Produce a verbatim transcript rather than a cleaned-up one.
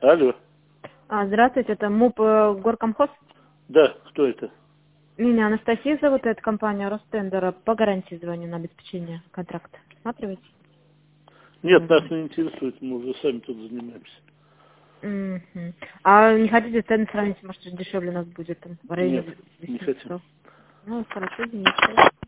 Алло. А, здравствуйте, это МУП э, Горкомхоз. Да, кто это? Меня Анастасия зовут, это компания Ростендера. По гарантии звоню на обеспечение контракта. Смотрите. Нет, нас не интересует, мы уже сами тут занимаемся. Мгм. А не хотите цены сравнить, может, дешевле у нас будет там в районе Нет, не десяти хотим. часов? Ну, хорошо, извините.